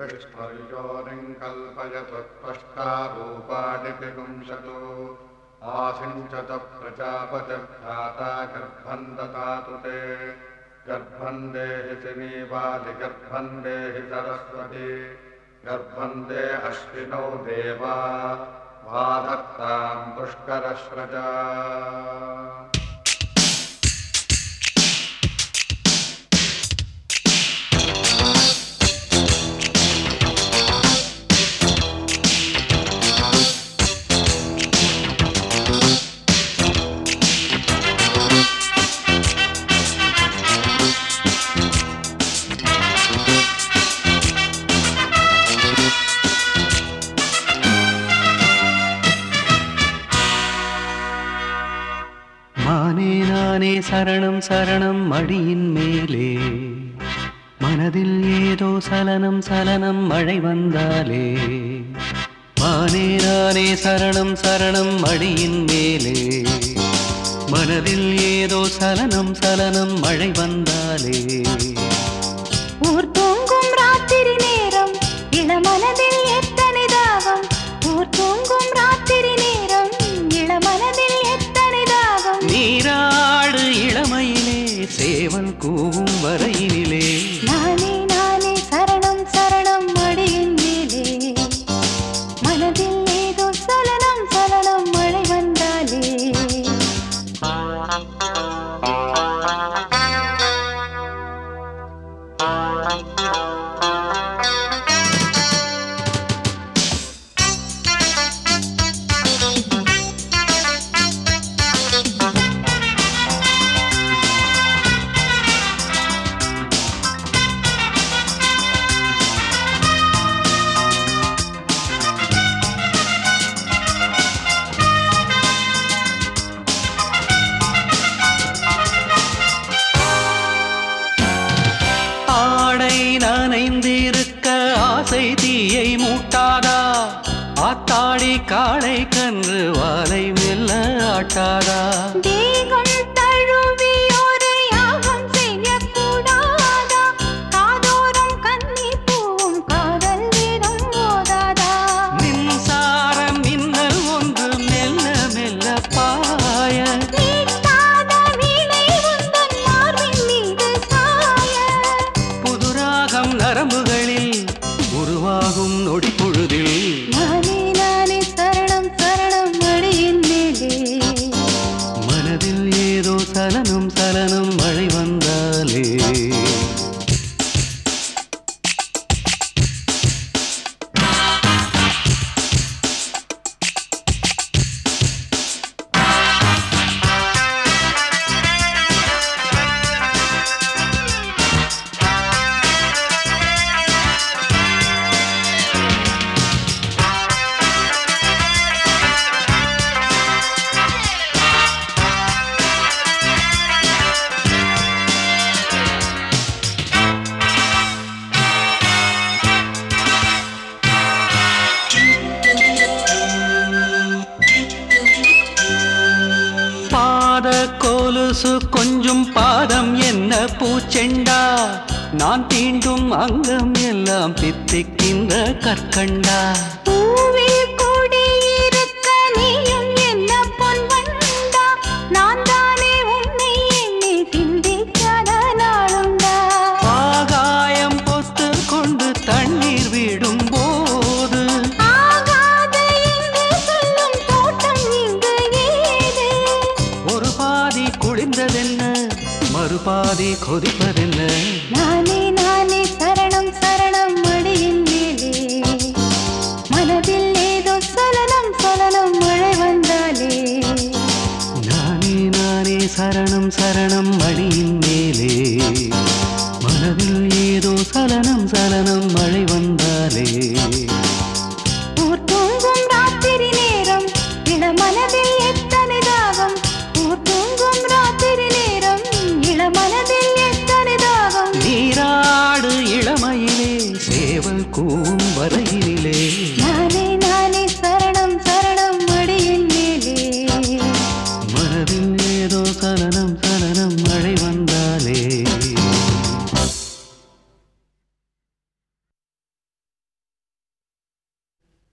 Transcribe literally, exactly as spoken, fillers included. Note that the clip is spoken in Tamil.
विष्णुर्योनिं कल्पयतु त्वष्टारूपाणि विपुंसतु आसिञ्चत प्रजापतिर्भ्राता गर्भं ददातु ते गर्भं देहि सिनीवादि गर्भं देहि सरस्वती गर्भं दे अश्विनौ देवा वादत्तां पुष्करश्रजा மானே நானே சரணம் சரணம் மடியின் மேலே மனதில் ஏதோ சலனம் சலனம் மழை வந்தாலே மானே நானே சரணம் சரணம் மடியின் மேலே மனதில் ஏதோ சலனம் சலனம் மழை வந்தாலே ஊர் தூங்கும் ராத்திரி நேரம் இளமனதில் எத்தனை தாகம் ஊர் தூங்கும் ராத்திரி நேரம் இளமனதில் எத்தனை தாகம் நீராடு இளமையிலே சேவல் கூவும் வரையினிலே நானே நானே சரணம் சரணம் மடியின் மேலே மனதில் ஏதோ சலனம் சலனம் மழை வந்தாலே நனைந்திருக்க ஆசை தீயை மூட்டாதா ஆத்தாடி காளை கன்று வாலை மெல்ல ஆட்டாதா தேகம் தழுவி ஒரு யாகம் செய்யக்கூடாதா காதோரம் கன்னி பூவும் காதல் வீடும் போதாதா மின்சாரம் மின்னல் ஒன்று மெல்ல மெல்ல பாய நீட்டாத வீணை உந்தன் மார்பின் மீது சாய புதுராகம் நரம்புகளில் உருவாகும் நொடி பொழுதில் நானே நானே சரணம் சரணம் மடியின் மேலே மனதில் ஏதோ சலனம் சலனம் மழை வந்தாலே கொலுசு கொஞ்சம் பாதம் என்ன பூச்செண்டா நான் தீண்டும் அங்கம் எல்லாம் தித்திக்கின்ற கற்கண்டா பூவில் கூடியிருக்க நீயும் என்ன பொன் வண்டா நான் தானே உன்னை எண்ணி சிந்திக்காத நாளுண்டா ஆகாயம் பொத்து கொண்டு தண்ணீர் விடும் போது ஆகாது என்று சொல்லும் தோட்டம் இங்கு ஏது ஒரு பாதி குளிர்ந்ததென்ன மறுபாதி கொதிப்பதென்ன நானே நானே சரணம் சரணம் மடியின் மேலே மனதில் ஏதோ சலனம் சலனம் மழை வந்தாலே நானே நானே சரணம் சரணம் மடியின் மேலே